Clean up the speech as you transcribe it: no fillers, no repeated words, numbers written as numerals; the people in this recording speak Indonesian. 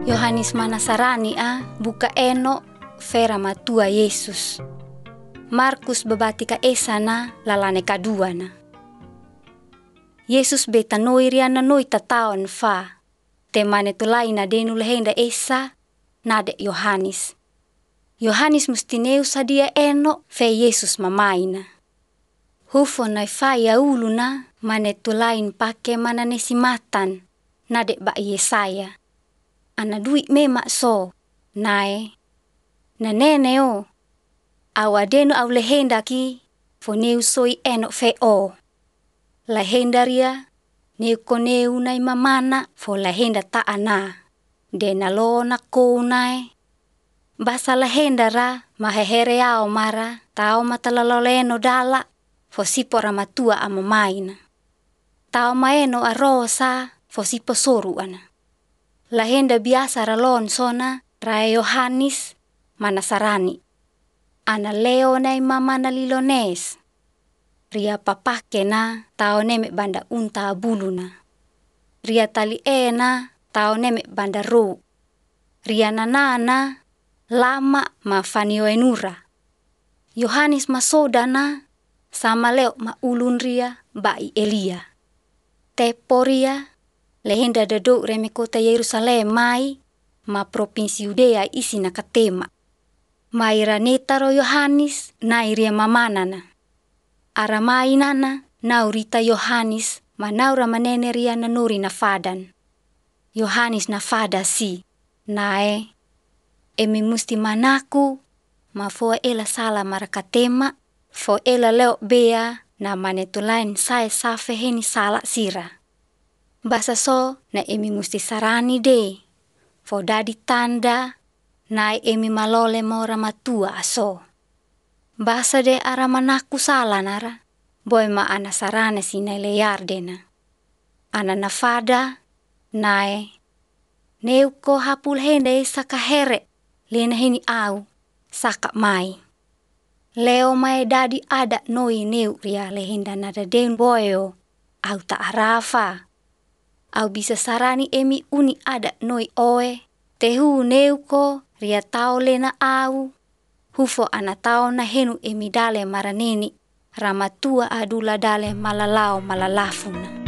Yohanes Manasarani buka eno vera matua Yesus. Markus babatika esana lalane kaduana. Yesus beta noi riana noi tataon fa. Temane tulai na denu lehenda esa nade Yohanes. Yohanes mustineu sadia eno fe Yesus mamaina. Hufo na fa ya uluna mane tulain pake mananesi matan nade ba Yesaya. Ana duit mema so nae na nene o awadenu au lehenda ki foneu soi eno fe o lahenda ria neu koneu nai mamana fo lahenda ta ana dena lo na ko nai basa lahenda ra mahehere ao mara tao matalaloleno dala fo sipo ramatua amamaina tao maeno arosa fo sipo soru ana lahenda biasa ralon sona rae Yohanes Manasarani. Ana leo nai mamana lilones. Ria papake na tao neme banda unta buluna. Ria tali na tao neme banda ro. Ria nanana lama mafanio enura. Yohanes masodana sama leo maulun ria bai Elia. Tepo ria lehenda dado reme kota Yerusalem mai ma provinsi Yudea isi na katema. Mai ranetaro Yohanes na iria mamanana. Aramai nana naurita Yohanes manaura manene ria nanuri na fadan. Yohanes na fada si. Nae emi musti manaku ma foa ela sala marakatema fo ela leo bea na manetulain sae safe heni sala sira. Basa so na emi musti sarani de. Fo dadi tanda nai emi malole mora matua aso. Basa de aramanaku sala nara. Boy ma ana sarane sinai leyar dena. Ana nafada nai. Neuko hapul henda esa kahere. Lena hini au saka mai. Leo mai dadi ada noi neu ria lehenda nada den boyo. Au ta arafa. Au bisa sarani emi uni ada noi oe. Tehu neuko ria tau lena au. Hufo ana tau na henu emi dale maraneni. Ramatua adula dale malalao malalafuna.